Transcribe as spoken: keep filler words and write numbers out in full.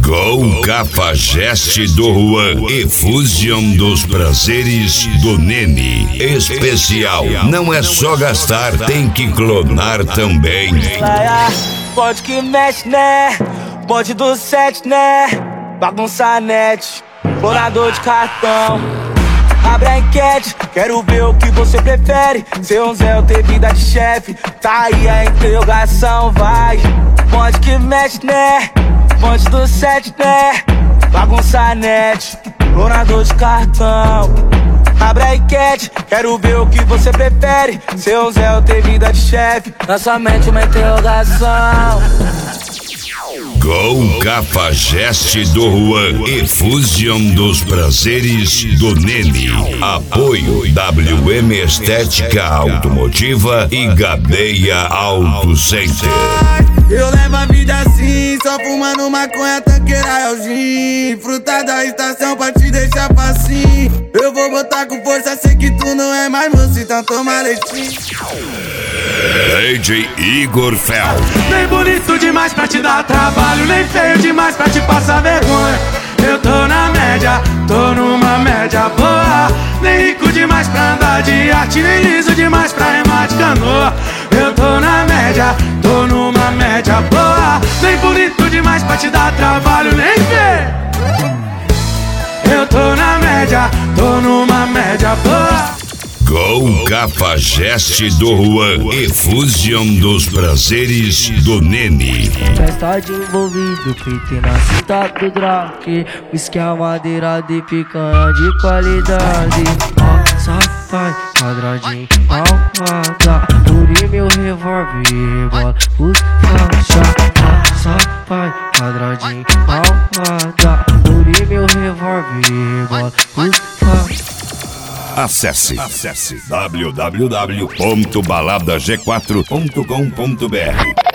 Com Cafajeste do Juan e Fusion dos Prazeres do Nene. Especial, não é só gastar, tem que clonar também. Pode que mexe, né? Pode do sete, né? Bagunça net, clorador de cartão. Abre a enquete, quero ver o que você prefere. Ser um Zé ou ter vida de chefe. Tá aí a interrogação, vai. Pode que mexe, né? Pode do sete, né? Bagunça net, clorador de cartão. Abre a enquete, quero ver o que você prefere. Ser um Zé ou ter vida de chefe. Na sua mente uma interrogação. Com Cafajeste do Juan e Fusion dos Prazeres do Nene. Apoio W M Estética Automotiva e Gadeia Auto Center. Eu levo a vida assim, só fumando maconha, tanqueira é o gin. Fruta da estação pra te deixar facinho. Eu vou botar com força, sei que tu não é mais moço, então toma leitinho. D J Igor Fel. Nem bonito demais pra te dar trabalho, nem feio demais pra te passar vergonha. Eu tô na média, tô numa média boa. Nem rico demais pra andar de arte, nem liso demais pra remar de canoa. Eu tô na média, tô numa média boa. Nem bonito demais pra te dar trabalho, nem feio. Eu tô na média, tô numa média boa. Com Cafajeste do Juan e Fusion dos Prazeres do Nene. Festa de envolvido, peito na cinta do Drake. Whisky amadeirado e picanha de qualidade. Ó, só vai quadradinho, almada. Puri meu revólver e rebola os faixa. Ó, só vai quadradinho, almada. Puri meu revólver e rebola os faixa. Acesse, acesse w w w ponto balada g quatro ponto com ponto b r.